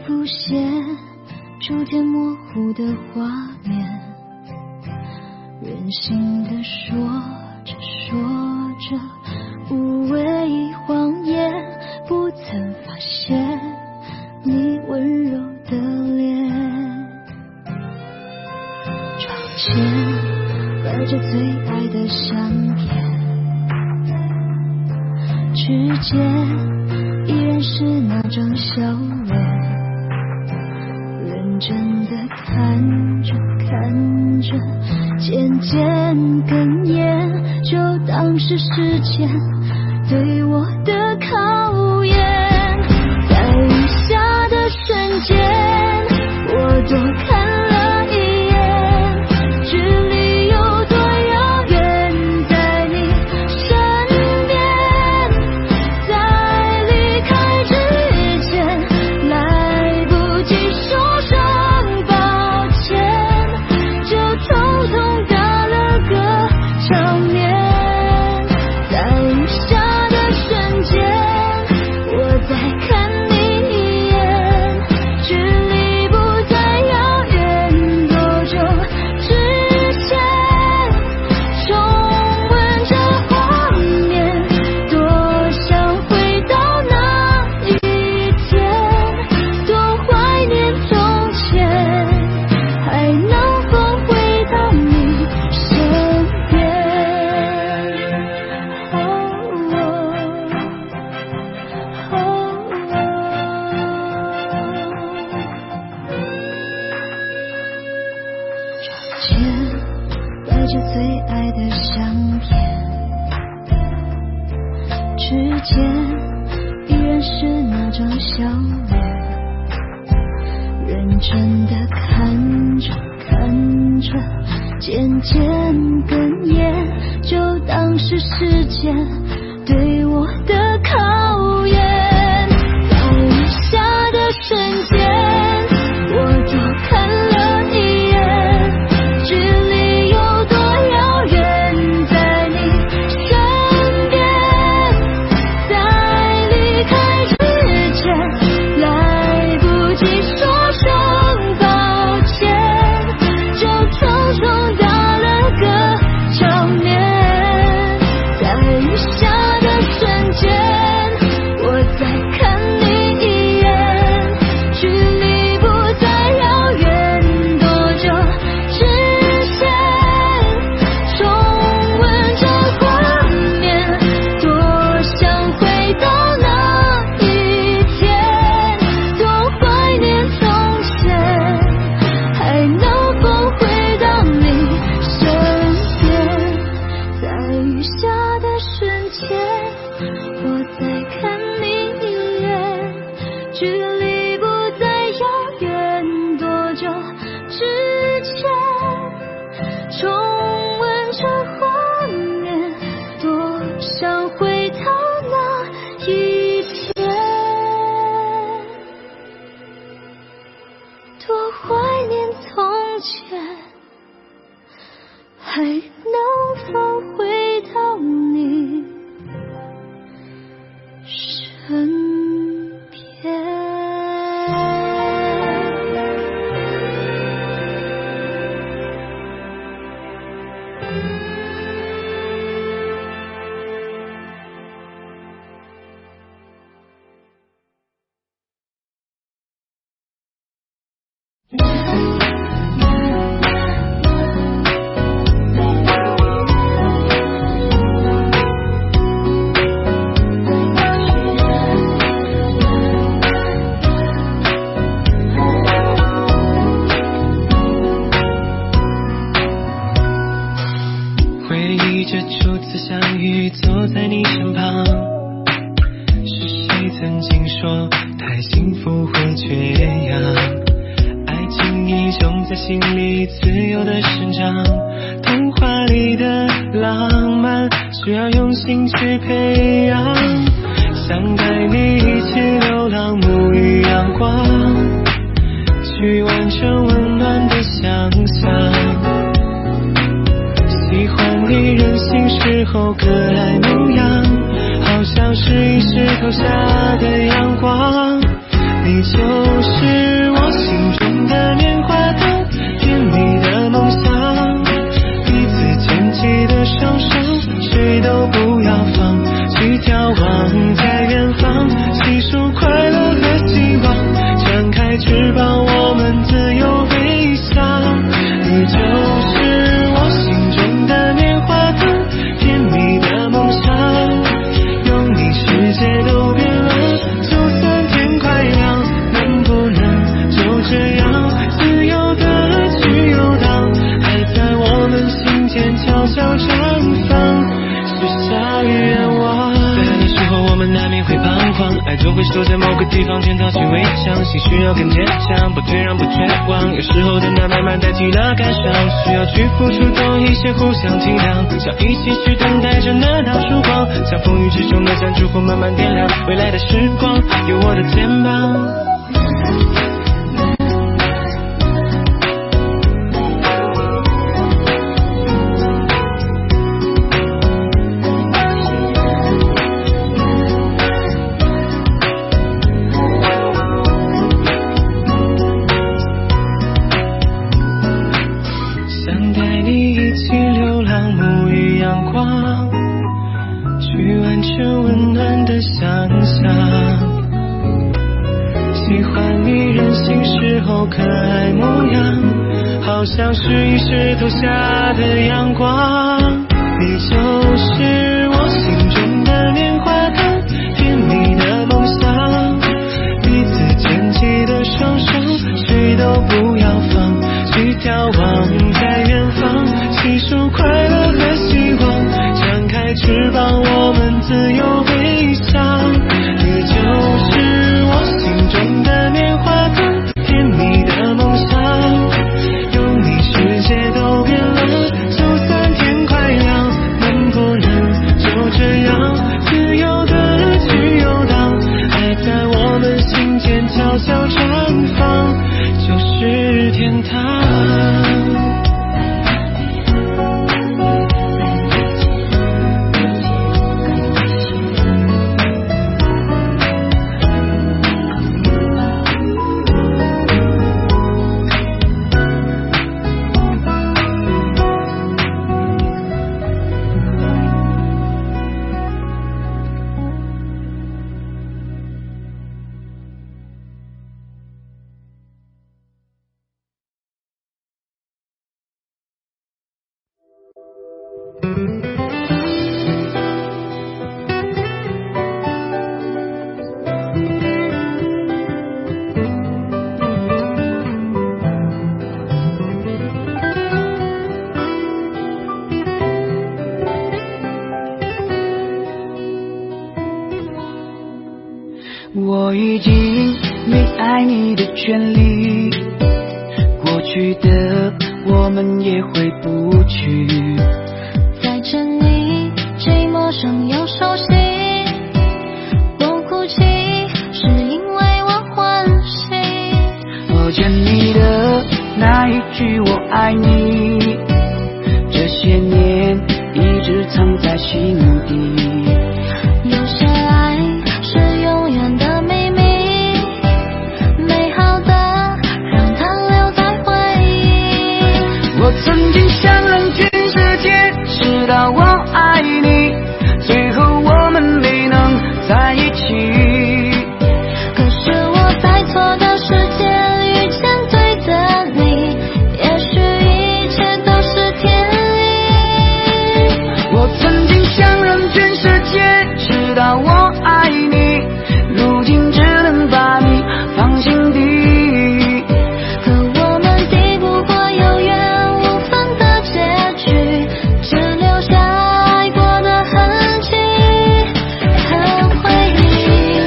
浮现逐渐模糊的画面，任性的说着说着无谓谎言，不曾发现你温柔的脸。窗前摆着最爱的相片，指尖依然是那张笑脸，认真的看着看着，渐渐哽咽，就当是时间对我的考验。在雨下的瞬间，我多看了一眼，距离有多遥远，在你身边，在离开之前来不及说声抱歉，就偷偷打了个照面。在雨下的瞬间，我再看你一眼，距离不再遥远，多久之前重温这画面，多想回到那一天，多怀念从前，还能否回到你身边。窗前摆着最爱的相片，指尖依然是那张笑脸，认真的看着看着，渐渐哽咽，就当是时间对我的考验。在雨下的瞬间，我多看了一眼，距离有多遥远，在你身边，在离开之前来不及说声抱歉，就匆匆打了个照面。在雨下的瞬间，我再看你一眼，距离不再遥远，多久之前重温这画面，多想回到那一天，多怀念从前，还能否回到你身边。在雨下的瞬间，我再看你一眼，距离不再遥远，多久之前重温这画面，多想回到那一天，多怀念从前，还能否回到你身边。 回忆着初次相遇，坐在你身旁，是谁曾经说太幸福会缺氧？爱情已种在心里自由的生长，童话里的浪漫需要用心去培养，想带你一起流浪，沐浴阳光，去完成温暖的想象。喜欢你任性时候可爱模样，好像是一石头下的阳光，你就是守在某个地方建造起围墙，心需要更坚强，不退让不绝望，有时候等待慢慢代替了感伤，需要去付出多一些，互相体谅，想一起去等待着那道曙光，像风雨之中的盏烛火慢慢点亮，未来的时光有我的肩膀。可爱模样，好像是一石头下的阳光。你就是我心中的棉花糖，甜蜜的梦想。彼此牵起的双手，谁都不要放，去眺望在远方，细数快乐和希望，张开翅膀，我们自由飞翔。你就是我心中的棉花糖，甜蜜的梦想，有你世界都变了，就算天快亮，能不能就这样自由的去游荡，爱在我们心间悄悄绽放，就是天堂。 我已经没爱你的权利，过去的我们也回不去， 在这里寂寞上又熟悉，不哭泣是因为我欢喜， 我见你的那一句我爱你，这些年一直藏在心底， 有些爱是永远的秘密，美好的让它留在回忆。 我曾经想让全世界知道我爱你，最后我们没能在一起， 可是我在错的时间遇见对的你，也许一切都是天意。 我曾经想让全世界知道我爱你，如今只能把你放心底， 可我们抵不过有缘无分的结局，只留下爱过的痕迹和回忆。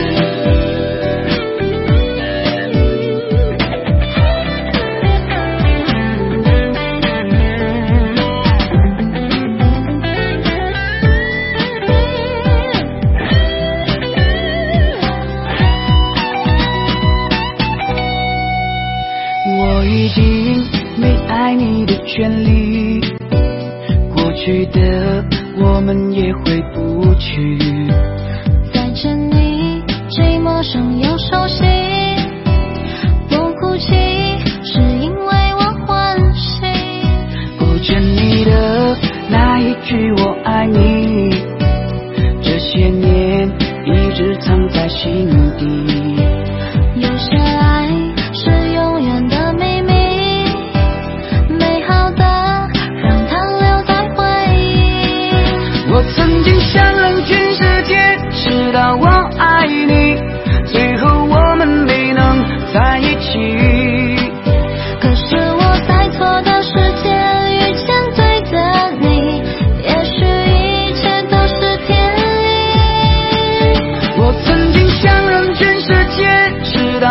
我已经没爱你的权利，过去的我们也回不去， 在这里寂寞上又熟悉，不哭泣是因为我欢喜， 我见你的那一句我爱你，这些年一直藏在心底， 有些爱是永远的秘密，美好的让它留在回忆。 我曾经想让全世界知道我爱你，最后我们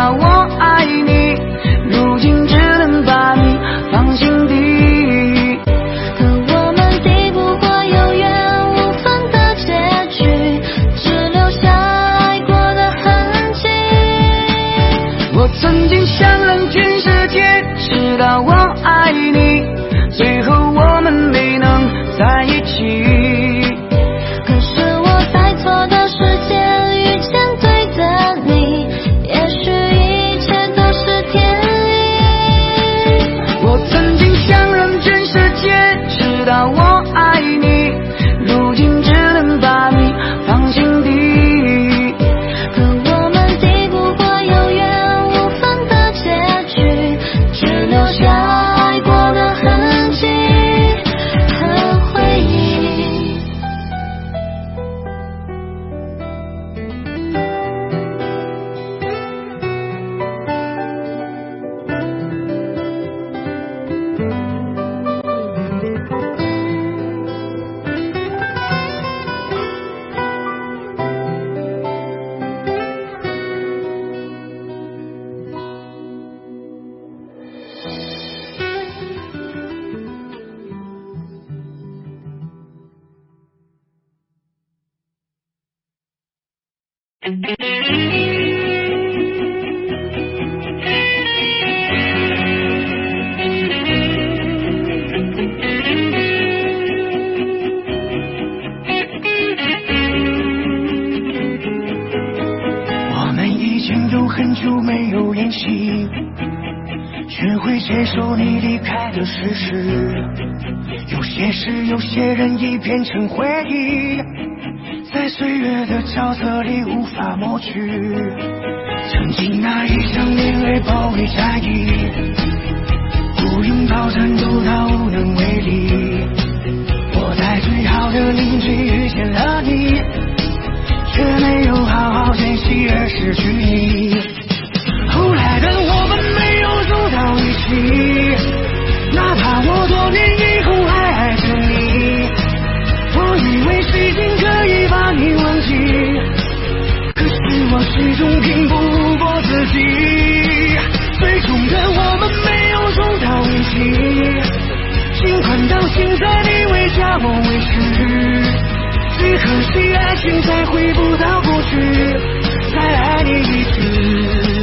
道我爱你，如今只能把你放心底。 可我们抵不过有缘无分的结局，只留下爱过的痕迹。 我曾经想让全世界知道我爱你，最后我们没能在一起。 可是我在错的时间遇见对的你，也许一切都是天意。 我曾经想让全世界知道我爱你，如今只能把你放心底。 可我们抵不过有缘无分的结局，只留下爱过的痕迹和回忆。 我们已经有很久没有联系，学会接受你离开的事实。有些事，有些人已变成回忆，在岁月的角色里无法抹去。曾经那一场恋爱包围在意，不拥抱战斗到无能为力。我在最好的年纪遇见了你，却没有好好珍惜而失去你。后来的我们没有走到一起，哪怕我多年以后还爱着你。我以为时间可以把你忘记，可是我始终拼不过自己。最终的我们没有走到一起，尽管到现在你为家我为师，只可惜爱情再回不到过去，再爱你一次。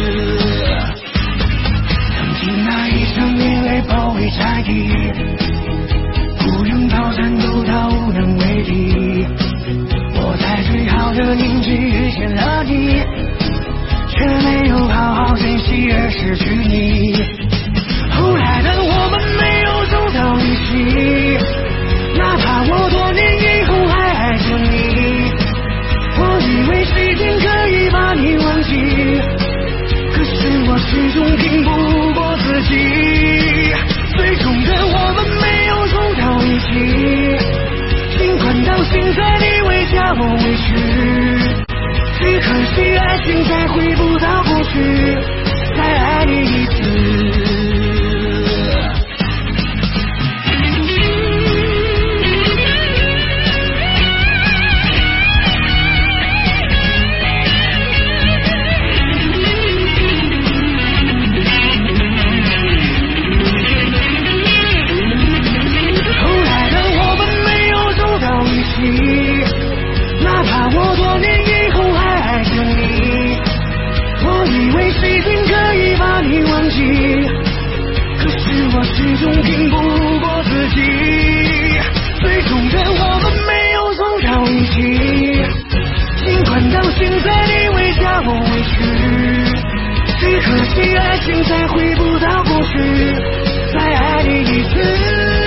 曾经那一场恋爱包围在意，不拥抱战斗到无能为力。我在最好的年纪遇见了你，却没有好好珍惜而失去你。后来的我们没有走到一起，哪怕我多年以后还爱着你。我以为时间可以把你忘记，可是我始终拼不过自己。最终的我们没有走到一起，尽管到现在你为家我为师，只可惜爱情再回不到过去，再爱你一次。哪怕我多年以后还爱着你，我以为时间可以把你忘记，可是我始终拼不过自己。最终的我们没有走到一起，尽管到现在你为家我为师，只可惜爱情再回不到过去，再爱你一次。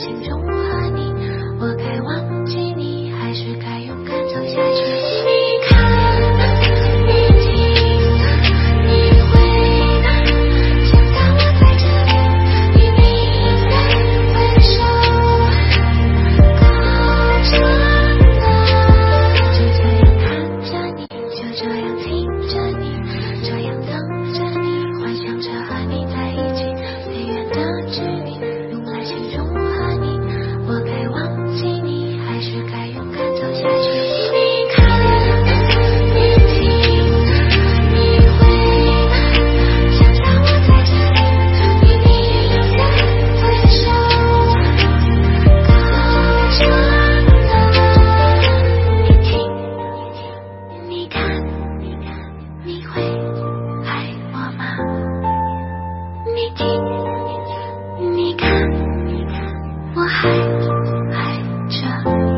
心中和你，我该忘记你，还是该勇敢走下去？你看，你听，你回答，现在我在这里与你分手，靠着呢，就这样看着你，就这样听着你，这样等着你，幻想着和你在一起，飞远的距离，用来形容和你，我该忘记你，还是该勇敢走下去？你看，你听，你回答，现在我在这里与你分手，靠着呢，你听，你看，你会爱我吗？你听，你看，我还爱着你。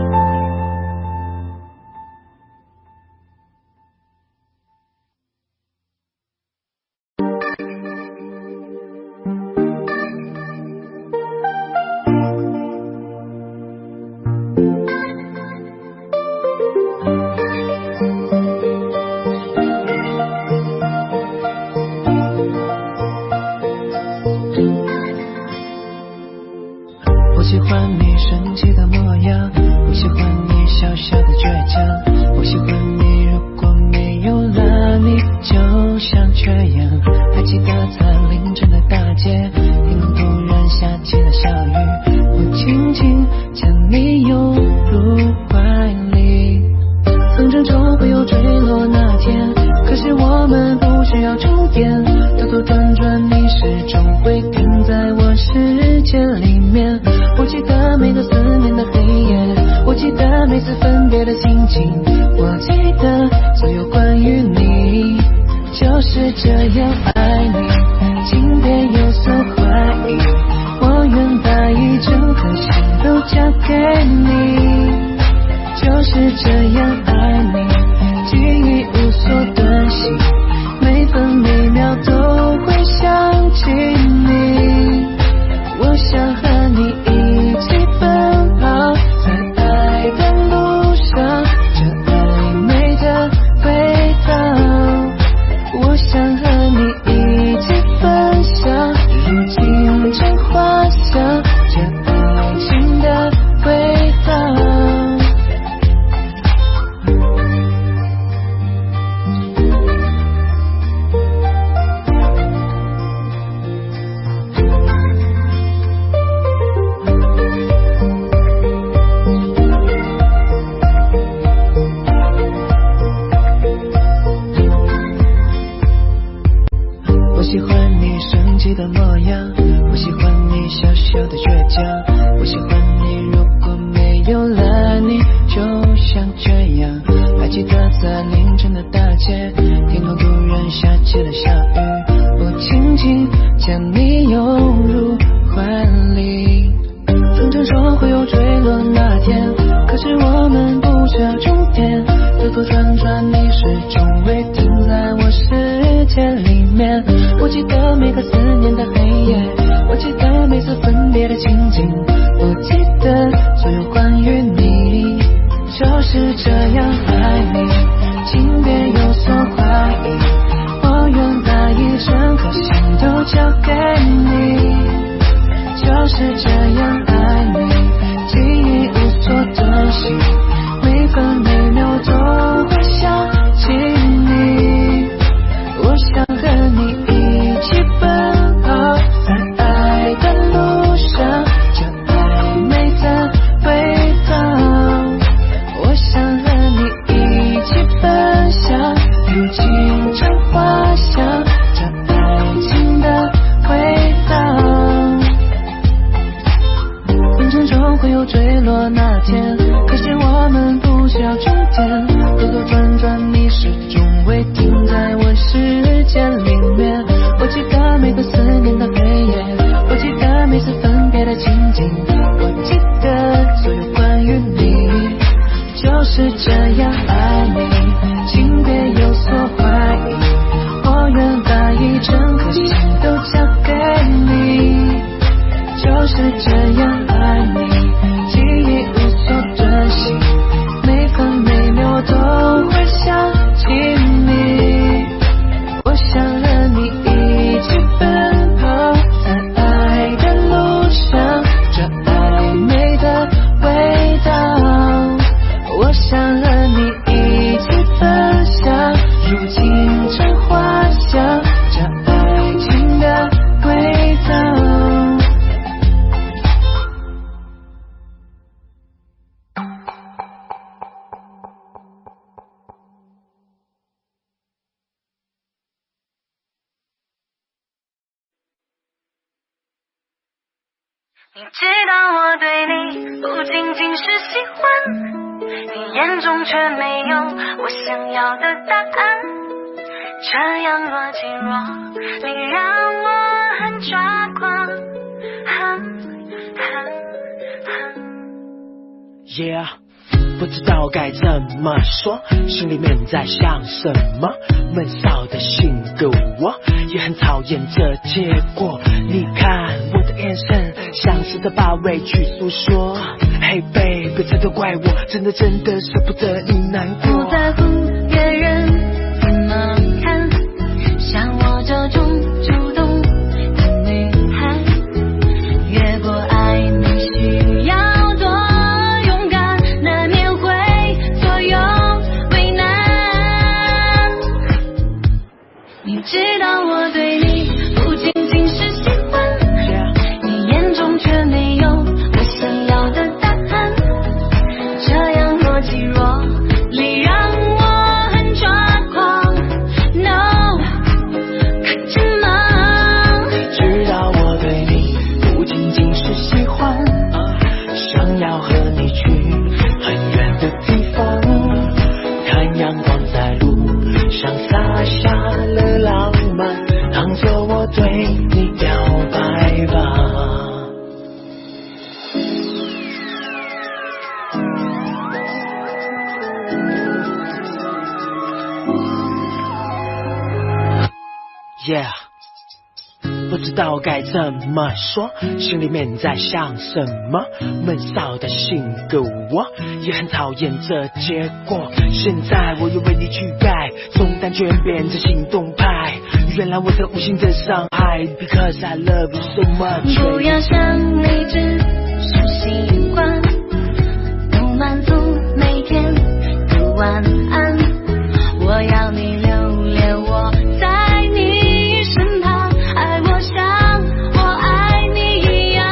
我喜欢你生气的模样，我喜欢你小小的倔强，我喜欢你如果没有了你就像缺氧。还记得在凌晨的大街，天空突然下起了小雨，我轻轻将你拥入怀里。风筝总会有坠落那天，可是我们不需要终点，兜兜转转你始终会停在我世界里面。我记得每个思念的黑夜，我记得每次分别的心情，我记得所有关于你，就是这样爱你，请别有所怀疑，我愿把一整颗心都交给你，就是这样爱你，记忆无所遁形，每分每秒都会想起你，我想和你一起奔跑在爱的路上，这暧昧的味道，我想和你一起分享如清晨花香，这爱情的味道。我喜欢你生气的模样，我喜欢你小小的倔强，我喜欢你如果没有了你就像缺氧。还记得在凌晨的大街，天空突然下起了小雨，我轻轻将你拥入怀里。风筝总会有坠落那天，可是我们不需要终点，兜兜转转你始终会停在我世界里面。我记得每个思念的黑夜，我记得每次分别的情景，我记得所有关于你，就是这样爱你，请别有所怀疑，我愿把一整颗心都交给你，就是这样爱你，记忆无所遁形，每分每秒都会想起你，我想和你一起奔跑在爱的路上，这暧昧的味道，我想和你一起分享如清晨花香，这爱情的味道。风筝总会有坠落那天，可是我们不需要终点，兜兜转转你始终会停在我世界里面。我记得每个思念的黑夜，我记得每次分别的情景，我记得所有关于你，就是这样爱你，请别有所怀疑，我愿把一整颗心都交给你，就是这样爱你， 你知道我对你不仅仅是喜欢，你眼中却没有我想要的答案。这样若即若离，让我很抓狂。 Yeah， 不知道该怎么说，心里面在想什么。闷骚的性格，我也很讨厌这结果。你看我的眼神，像是在把委屈诉说。Hey baby， 这都怪我，真的舍不得你难过。 不在乎别人怎么看，像我这种主动的女孩，越过爱你需要多勇敢，难免会左右为难。你知道我对你不仅仅是喜欢，你眼中却没有我想要的答案。这样若即若离，让我很抓狂。No， 可真忙。 知道我对你不仅仅是喜欢，想要和你去很远的地方，看阳光在路上洒下了浪漫，当作我对你表白吧。Yeah， 不知道该怎么说，心里面在想什么。闷骚的性格，我也很讨厌这结果。现在我又为你去改，从单纯变成行动派。原来我曾无心的伤害 ，Because I love you so much。 不要想你只是习惯，不满足每天的晚安。我要你留恋我在你身旁，爱我像我爱你一样。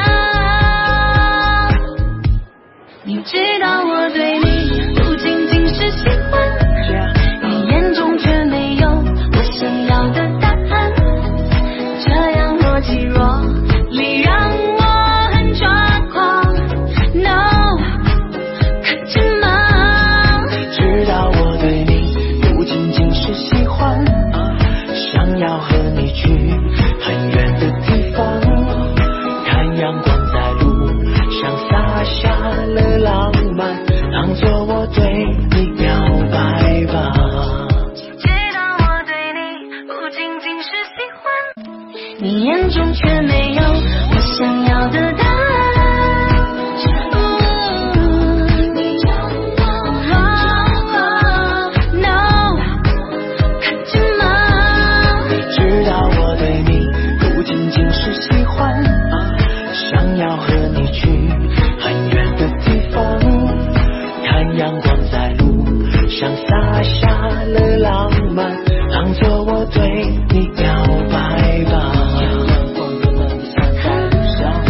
你知道我对你不仅仅是喜欢，你眼中却没有我想要的答案。这样若即若离，让我很抓狂。No， 可真忙。 知道我对你不仅仅是喜欢，想要和你去很远的地方，看阳光在路上洒下了浪漫，当作我对你表白吧。 知道我对你不仅仅是喜欢，你眼中却没有我想要的答案。No， 可真忙。 知道我对你不仅仅是喜欢，想要和你去很远的地方，看阳光在路上洒下了浪漫，当作我对你表白吧。阳光的漫散在路上，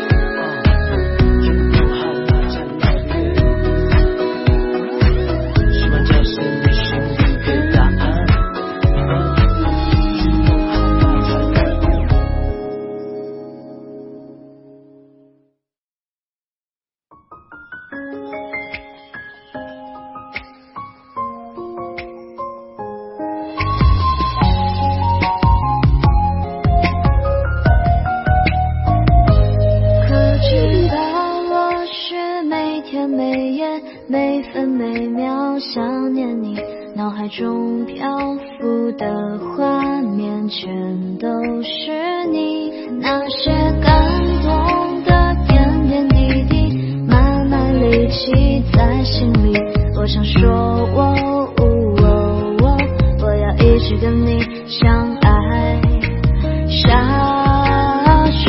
沿路喊那缠绕月，希望这是你心里的答案。 可知道我是每天每夜每分每秒想念你，脑海中漂浮的画面全都是你，那些感动的点点滴滴，慢慢累积在心里。我想说我要一直跟你相爱下去。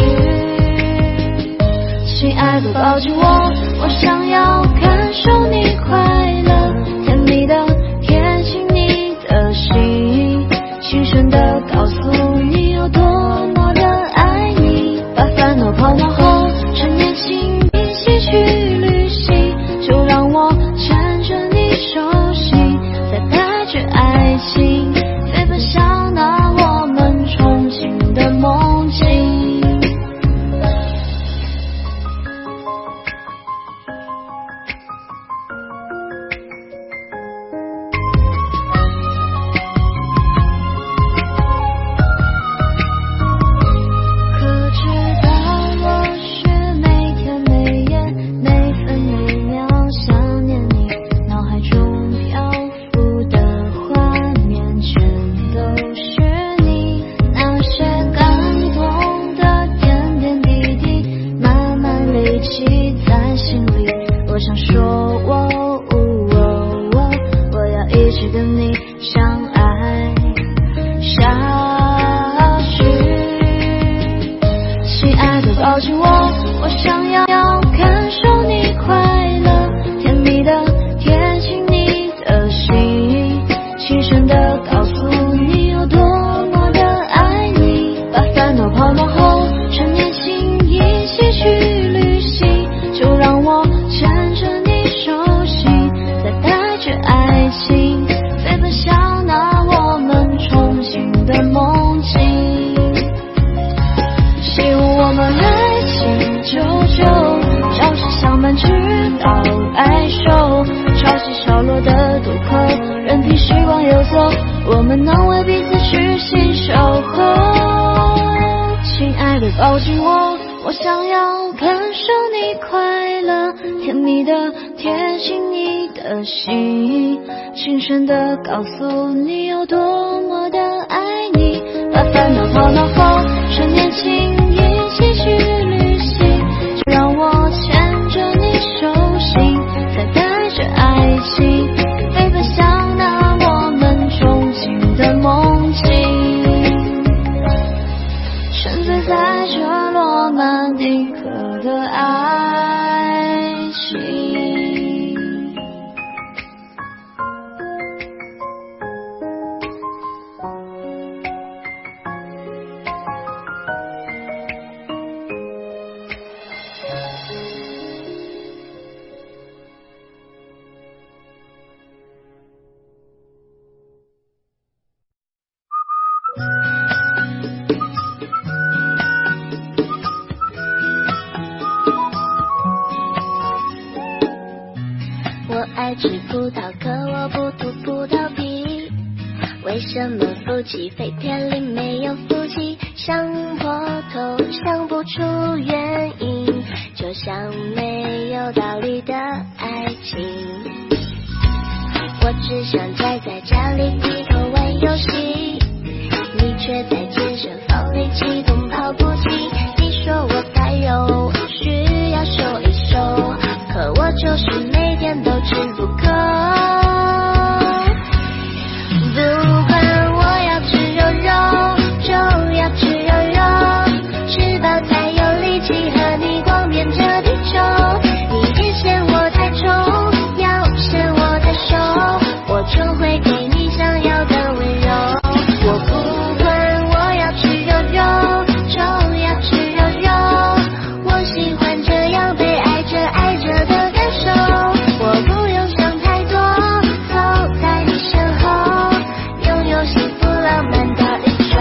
亲爱的抱紧我想要感受你快乐，甜蜜的贴近你的心，轻声的告诉你有多么的爱你，把烦恼抛脑后，趁年轻一起去旅行，就让我牵着你手心，再带着爱情飞奔向那我们憧憬的梦境。 靠近我，我想要感受你快乐，甜蜜的贴近你的心，轻声的告诉你有多么的爱你，把烦恼抛脑后，趁年轻一起去旅行，就让我牵着你手心，再带着爱情飞奔向那我们憧憬的梦境，沉醉在这罗曼蒂克的爱情。 我爱吃葡萄，可我不吐葡萄皮。为什么夫妻肺片里没有夫妻？想破头想不出原因，就像没有道理的爱情。我只想宅在家里低头玩游戏，你却在健身房里启动跑步机。你说我太油，需要收一收，可我就是每天都吃不够。不管我要吃肉肉，就要吃肉肉，吃饱才有力气和你逛遍这地球。你别嫌我太重，要牵我的手，我就会给你想要的温柔。我不管我要吃肉肉，就要吃肉肉，我喜欢这样被爱着爱着的感受。我不用想太多，走在你身后，拥有幸福浪漫的宇宙。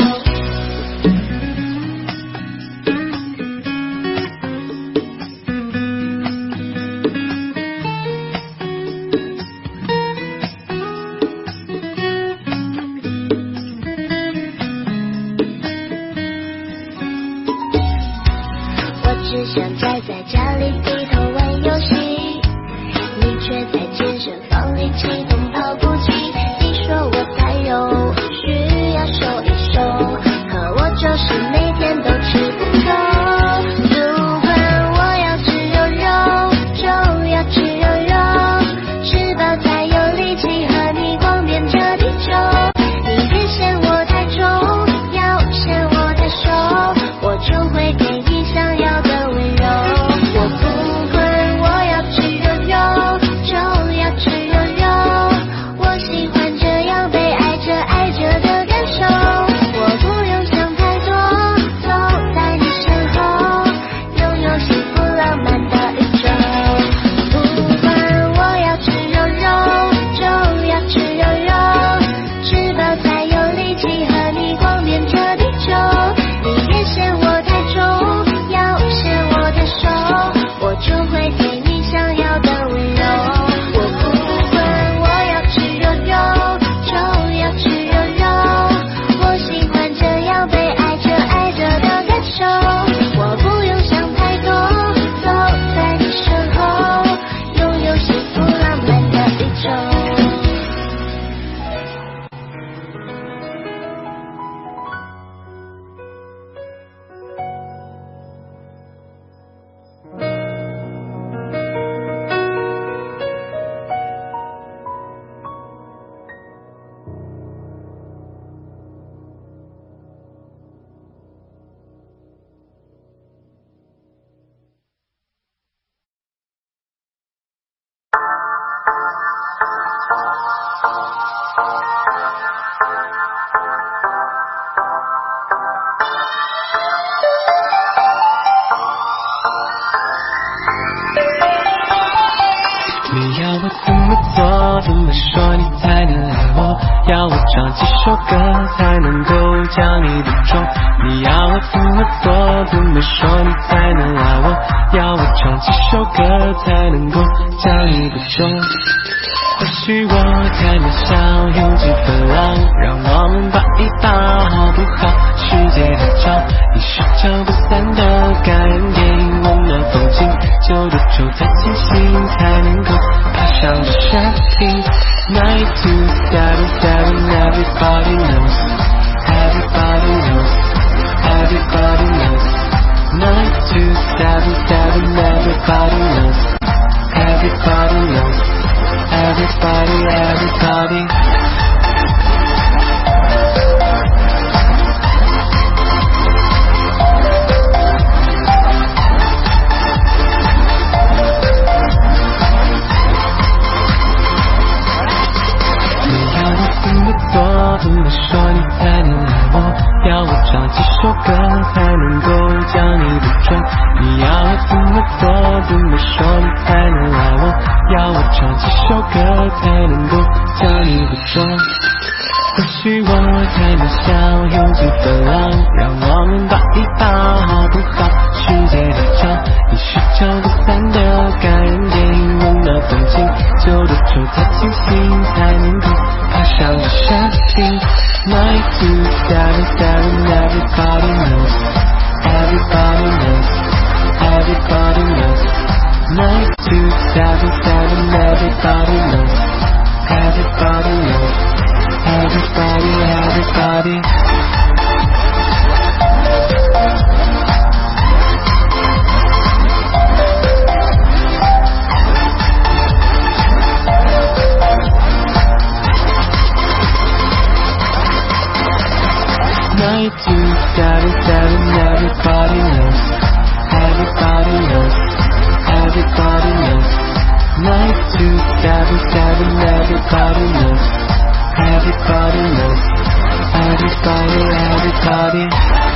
我只想宅在家里低头玩游戏，你却在健身房里启动跑步机。你说我太油，需要收一收，可我就是每天都吃不够。不管我要吃肉肉，就要吃肉肉，吃饱才有力气和你逛遍这地球。你别嫌我太重，要牵我的手，我就会给你想要的温柔。我不管我要吃肉肉，就要吃肉肉，我喜欢这样被爱着爱着的感受。我不用想太多，走在你身后，拥有幸福浪漫的宇宙。不管我要吃肉肉，就要吃肉肉，吃饱才有力气和你逛遍这地球。你别嫌我太重，要牵我的手，我就会给你想要的温柔。我不管我要吃肉肉，就要吃肉肉，我喜欢这样被爱着爱着的感受。我不用想太多，走在你身后，拥有幸福浪漫的宇宙。 你要我怎么做，怎么说你才能爱我？要我唱几首歌才能够将你的中？你要我怎么做，怎么说你才能爱我？要我唱几首歌才能够将你的中？ 我许我太渺小，有几分浪，让我们抱一抱好不好？世界的潮，你是找不散的感人电影，温暖风景，酒的酒太清醒，才能够爬上这山顶。9277 everybody knows, everybody knows, everybody knows. 9277 everybody knows, everybody knows, everybody, everybody. 怎么说你才能爱我？要我唱几首歌才能够将你捕捉？你要我怎么做？怎么说你才能爱我？要我唱几首歌才能够将你捕捉？或许我太渺小，有几分浪，让我们抱一抱好不好？世界的潮，你是找不散的感人电影，温暖风景，酒的酒太清醒，才能够爬上这山顶。9277 everybody knows, everybody knows, everybody knows. 9277 everybody knows, everybody knows, everybody, everybody. 9277 everybody knows, everybody knows, everybody knows. 9277 everybody knows, everybody knows, everybody, everybody.